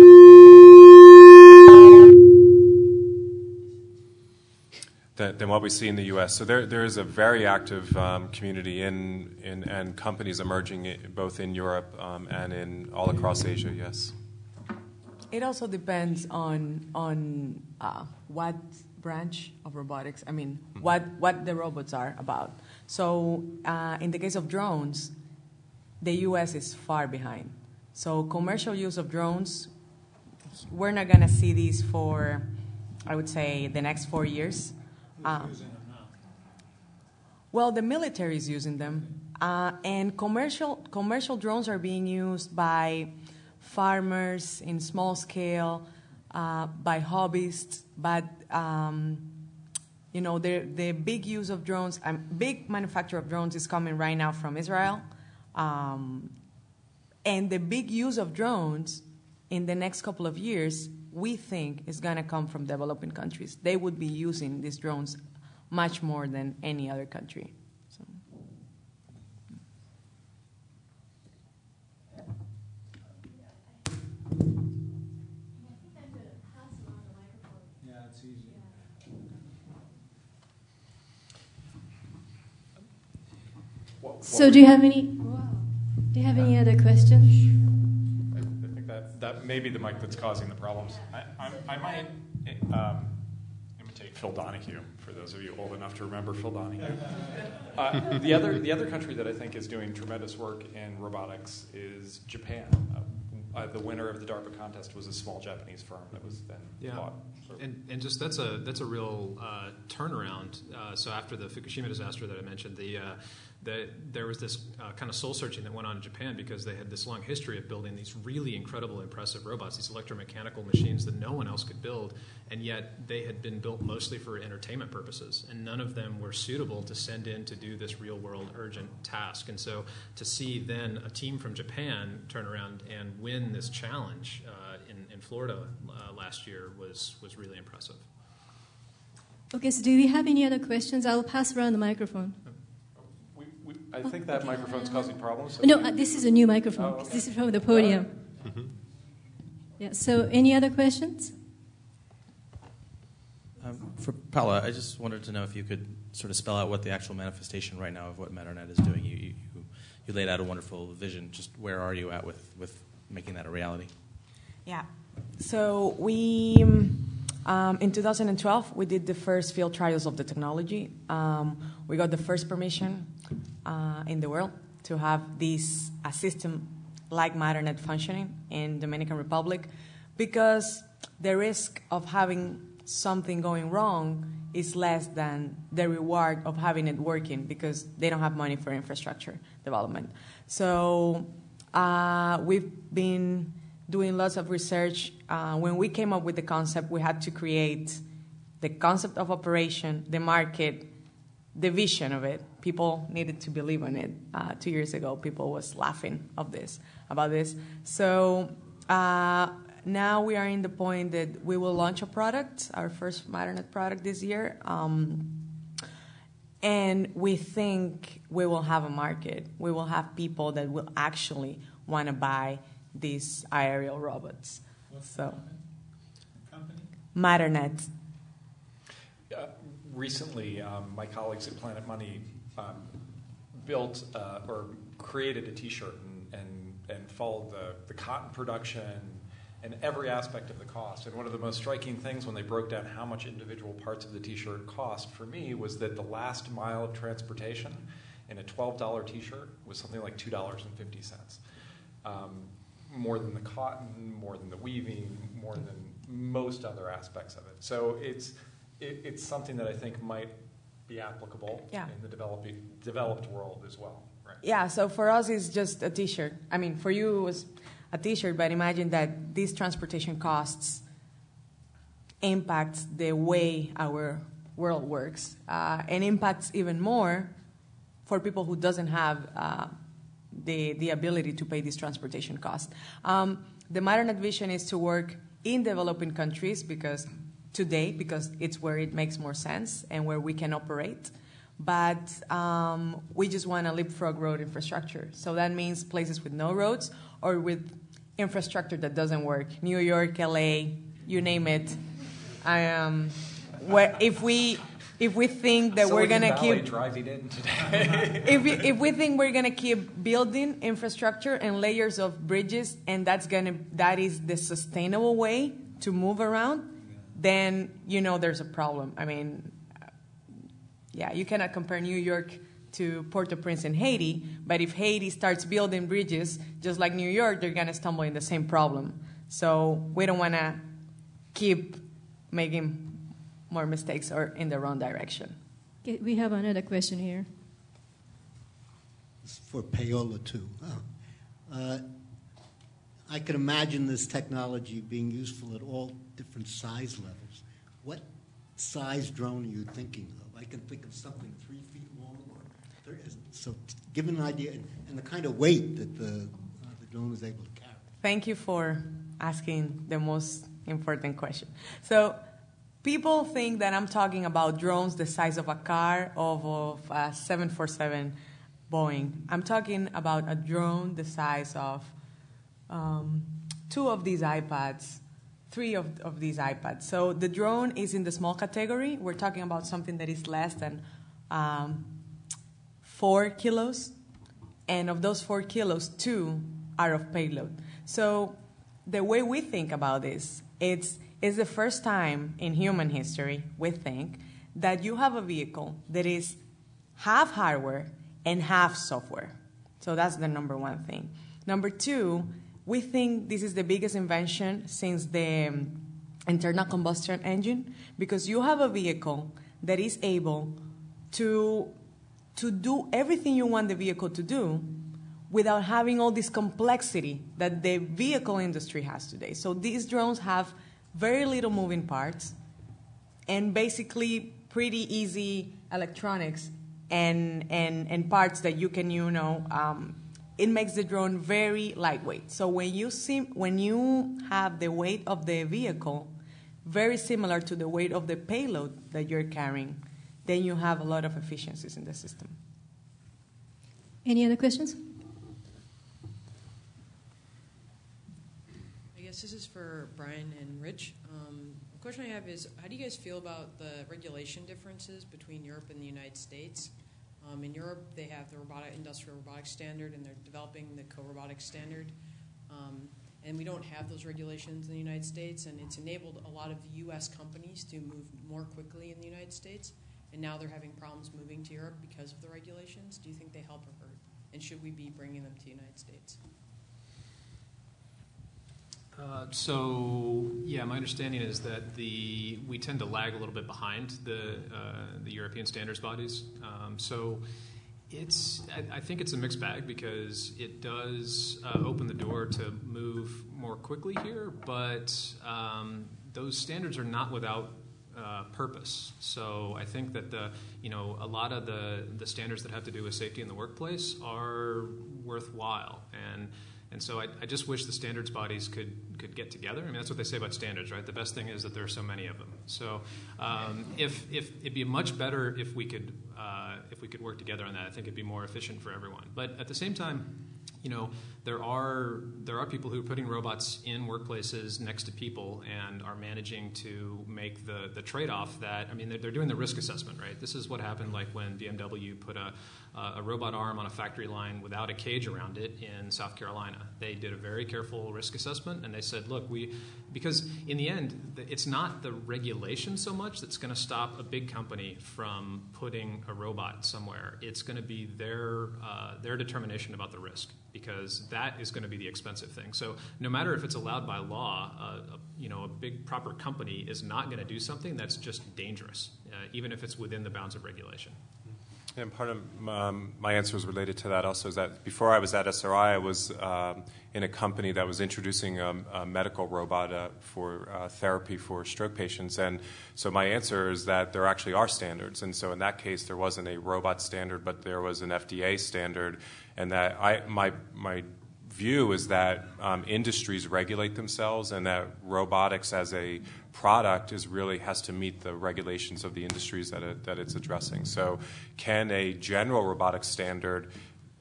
Than, than what we see in the U S. So there, there is a very active um, community in, in and companies emerging in, both in Europe um, and in all across Asia. Yes. It also depends on on uh, what branch of robotics. I mean, what what the robots are about. So, uh, in the case of drones, the U S is far behind. So, commercial use of drones, we're not going to see these for, I would say, the next four years. Uh, Using them now. well, the military is using them, uh, and commercial commercial drones are being used by farmers in small scale, uh, by hobbyists, but um, you know the the big use of drones, um, big manufacture of drones is coming right now from Israel, um, and the big use of drones in the next couple of years, we think, is going to come from developing countries. They would be using these drones much more than any other country. So. Yeah, it's easy. What- what So were do you have any? Do you have any other questions? I I think that, that may be the mic that's causing the problems. I, I'm- I might um, imitate Phil Donahue, for those of you old enough to remember Phil Donahue. Uh, the other the other country that I think is doing tremendous work in robotics is Japan. Uh, uh, the winner of the DARPA contest was a small Japanese firm that was then Yeah. bought. So- And, and just that's a that's a real uh, turnaround. Uh, so after the Fukushima disaster that I mentioned, the, uh, the there was this uh, kind of soul searching that went on in Japan because they had this long history of building these really incredible, impressive robots, these electromechanical machines that no one else could build, and yet they had been built mostly for entertainment purposes, and none of them were suitable to send in to do this real-world urgent task. And so to see then a team from Japan turn around and win this challenge uh, in, in Florida uh, last year was was really impressive. Okay, so do we have any other questions? I'll pass around the microphone. We, we, I think that microphone's causing problems. so No, we- uh, this is a new microphone. Oh, okay. This is from the podium. Yeah. So, any other questions? Um, for Paula, I just wanted to know if you could sort of spell out what the actual manifestation right now of what MatterNet is doing. You, you, you laid out a wonderful vision. Just where are you at with, with making that a reality? Yeah. So we, um, in two thousand twelve, we did the first field trials of the technology. Um, we got the first permission uh, in the world to have this a system like MatterNet functioning in Dominican Republic, because the risk of having something going wrong is less than the reward of having it working, because they don't have money for infrastructure development. So uh, we've been doing lots of research. Uh, when we came up with the concept, we had to create the concept of operation, the market, the vision of it. People needed to believe in it. Uh, two years ago, people was laughing of this about this. So uh, now we are in the point that we will launch a product, our first MatterNet product this year, um, and we think we will have a market. We will have people that will actually want to buy these aerial robots. What's the So, company? MatterNet. Uh, recently, um, my colleagues at Planet Money um, built uh, or created a T-shirt and, and, and followed the, the cotton production and every aspect of the cost. And one of the most striking things when they broke down how much individual parts of the T-shirt cost for me was that the last mile of transportation in a twelve dollar T-shirt was something like two dollars and fifty cents. Um, more than the cotton, more than the weaving, more than most other aspects of it. So it's it, it's something that I think might be applicable Yeah. in the developing developed world as well. Right. Yeah, so for us, it's just a T-shirt. I mean, for you, it was a T-shirt, but imagine that these transportation costs impact the way our world works, uh, and impacts even more for people who doesn't have uh, the, the ability to pay these transportation costs. Um, the MatterNet vision is to work in developing countries because today, because it's where it makes more sense and where we can operate. But um, we just want to leapfrog road infrastructure. So that means places with no roads or with infrastructure that doesn't work. New York, L A, you name it. I, um, where if we if we think that Silicon we're gonna Valley keep driving in today. if we, if we think we're gonna keep building infrastructure and layers of bridges, and that's gonna that is the sustainable way to move around, then you know there's a problem. I mean, yeah, you cannot compare New York to Port-au-Prince in Haiti, but if Haiti starts building bridges just like New York, they're gonna stumble in the same problem. So we don't want to keep making more mistakes or in the wrong direction. Okay, we have another question here. It's for Paola, too. Oh. Uh, I can imagine this technology being useful at all different size levels. What size drone are you thinking of? I can think of something three feet long. Or there is, so give an idea, and, and the kind of weight that the, uh, the drone is able to carry. Thank you for asking the most important question. So people think that I'm talking about drones the size of a car or of a seven forty-seven Boeing. I'm talking about a drone the size of um, two of these iPads, three of, of these iPads. So the drone is in the small category. We're talking about something that is less than um, four kilos. And of those four kilos, two are of payload. So the way we think about this, it's, it's the first time in human history, we think, that you have a vehicle that is half hardware and half software. So that's the number one thing. Number two, we think this is the biggest invention since the um, internal combustion engine, because you have a vehicle that is able to, to do everything you want the vehicle to do without having all this complexity that the vehicle industry has today. So these drones have very little moving parts and basically pretty easy electronics and, and, and parts that you can, you know, um, it makes the drone very lightweight. So when you, see, when you have the weight of the vehicle very similar to the weight of the payload that you're carrying, then you have a lot of efficiencies in the system. Any other questions? This is for Brian and Rich. Um, the question I have is, how do you guys feel about the regulation differences between Europe and the United States? Um, in Europe, they have the robotic, industrial robotics standard, and they're developing the co-robotics standard. Um, and we don't have those regulations in the United States, and it's enabled a lot of U S companies to move more quickly in the United States. And now they're having problems moving to Europe because of the regulations. Do you think they help or hurt? And should we be bringing them to the United States? Uh, so yeah, my understanding is that the we tend to lag a little bit behind the uh, the European standards bodies. Um, so it's I, I think it's a mixed bag because it does uh, open the door to move more quickly here, but um, those standards are not without uh, purpose. So I think that the you know a lot of the the standards that have to do with safety in the workplace are worthwhile. And And so I, I just wish the standards bodies could, could get together. I mean, that's what they say about standards, right? The best thing is that there are so many of them. So um, if, if it'd be much better if we could uh, if we could work together on that. I think it'd be more efficient for everyone. But at the same time, you know, there are there are people who are putting robots in workplaces next to people and are managing to make the, the trade-off that, I mean, they're, they're doing the risk assessment, right? This is what happened like when B M W put a, uh, a robot arm on a factory line without a cage around it in South Carolina. They did a very careful risk assessment, and they said, look, we, because in the end, it's not the regulation so much that's going to stop a big company from putting a robot somewhere. It's going to be their uh, their determination about the risk, because that is going to be the expensive thing. So no matter if it's allowed by law, uh, a, you know, a big proper company is not going to do something that's just dangerous, uh, even if it's within the bounds of regulation. And part of um, my answer was related to that also, is that before I was at S R I, I was um, in a company that was introducing a, a medical robot uh, for uh, therapy for stroke patients. And so my answer is that there actually are standards. And so in that case, there wasn't a robot standard, but there was an F D A standard. And that I, my, my view is that um, industries regulate themselves, and that robotics as a product is really has to meet the regulations of the industries that it, that it's addressing. So can a general robotics standard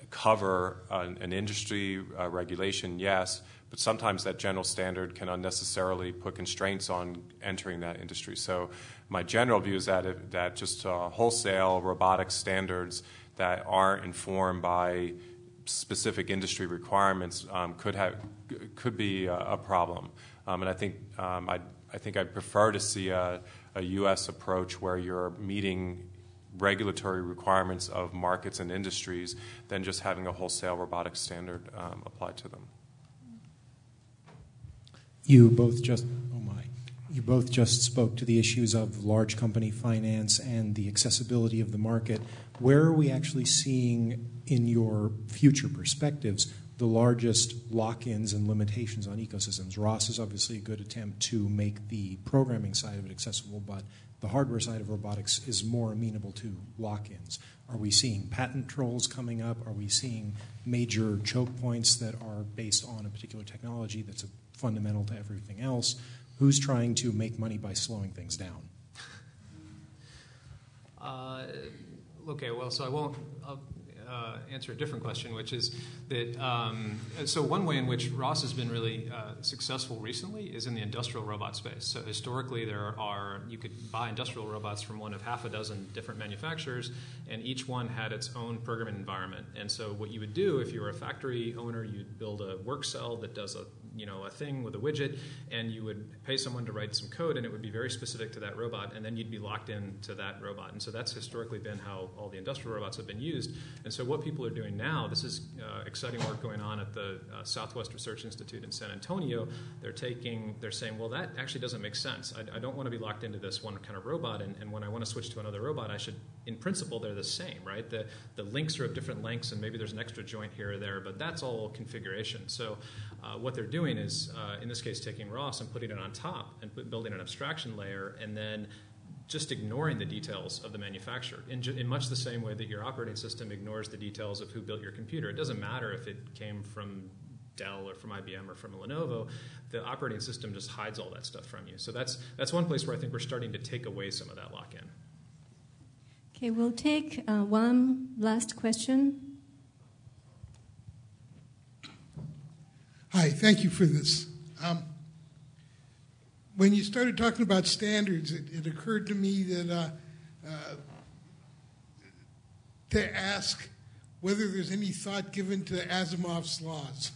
cover an, an industry uh, regulation, yes, but sometimes that general standard can unnecessarily put constraints on entering that industry. So my general view is that it, that just uh, wholesale robotics standards that aren't informed by specific industry requirements um, could have could be a, a problem. Um, and I think um, I I think I'd prefer to see a, a U S approach where you're meeting regulatory requirements of markets and industries than just having a wholesale robotics standard um, applied to them. You both just oh my, you both just spoke to the issues of large company finance and the accessibility of the market. Where are we actually seeing, in your future perspectives, the largest lock-ins and limitations on ecosystems? ROS is obviously a good attempt to make the programming side of it accessible, but the hardware side of robotics is more amenable to lock-ins. Are we seeing patent trolls coming up? Are we seeing major choke points that are based on a particular technology that's a fundamental to everything else? Who's trying to make money by slowing things down? Uh, okay, well, so I won't I'll, uh, answer a different question, which is that, um, so one way in which ROS has been really uh, successful recently is in the industrial robot space. So historically there are, you could buy industrial robots from one of half a dozen different manufacturers, and each one had its own programming environment. And so what you would do if you were a factory owner, you'd build a work cell that does a you know, a thing with a widget, and you would pay someone to write some code, and it would be very specific to that robot, and then you'd be locked into that robot. And so that's historically been how all the industrial robots have been used. And so what people are doing now, this is uh, exciting work going on at the uh, Southwest Research Institute in San Antonio. They're taking, they're saying, well, that actually doesn't make sense. I, I don't want to be locked into this one kind of robot, and, and when I want to switch to another robot, I should, in principle, they're the same, right? The, the links are of different lengths, and maybe there's an extra joint here or there, but that's all configuration. So uh, what they're doing is, uh, in this case, taking ROS and putting it on top and put, building an abstraction layer, and then just ignoring the details of the manufacturer in, in much the same way that your operating system ignores the details of who built your computer. It doesn't matter if it came from Dell or from I B M or from Lenovo. The operating system just hides all that stuff from you. So that's, that's one place where I think we're starting to take away some of that lock-in. Okay, we'll take uh, one last question. Hi, thank you for this. Um, when you started talking about standards, it, it occurred to me that uh, uh, to ask whether there's any thought given to Asimov's laws.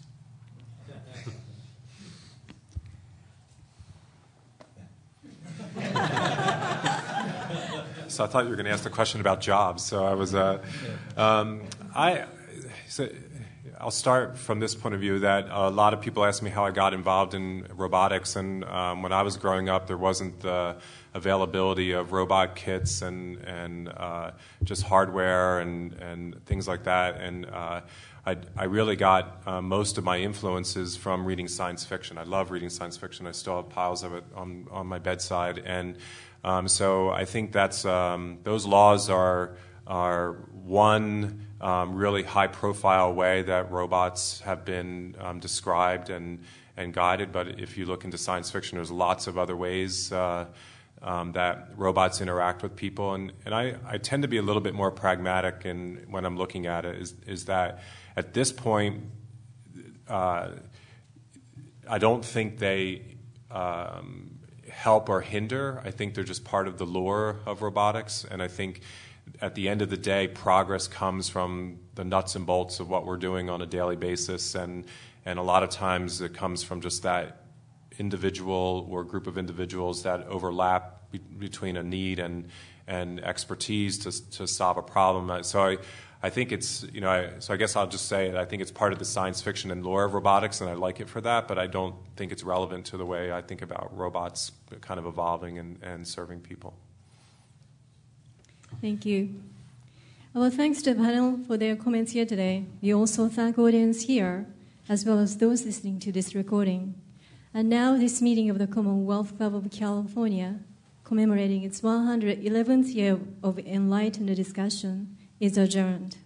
So I thought you were going to ask the question about jobs. So I was, uh, um, I, so I'll start from this point of view that a lot of people ask me how I got involved in robotics, and um, when I was growing up, there wasn't the availability of robot kits and and uh, just hardware and and things like that, and uh, I, I really got uh, most of my influences from reading science fiction. I love reading science fiction. I still have piles of it on on my bedside, and um, so I think that's um, those laws are are one um, really high-profile way that robots have been um, described and and guided. But if you look into science fiction, there's lots of other ways uh, um, that robots interact with people. And and I, I tend to be a little bit more pragmatic in when I'm looking at it. Is is that at this point, uh, I don't think they um, help or hinder. I think they're just part of the lure of robotics, and I think at the end of the day, progress comes from the nuts and bolts of what we're doing on a daily basis, and and a lot of times it comes from just that individual or group of individuals that overlap be- between a need and and expertise to to solve a problem. So I, I think it's, you know, I, so I guess I'll just say that I think it's part of the science fiction and lore of robotics, and I like it for that, but I don't think it's relevant to the way I think about robots kind of evolving and, and serving people. Thank you. Our thanks to the panel for their comments here today. We also thank audience here, as well as those listening to this recording. And now this meeting of the Commonwealth Club of California, commemorating its one hundred eleventh year of enlightened discussion, is adjourned.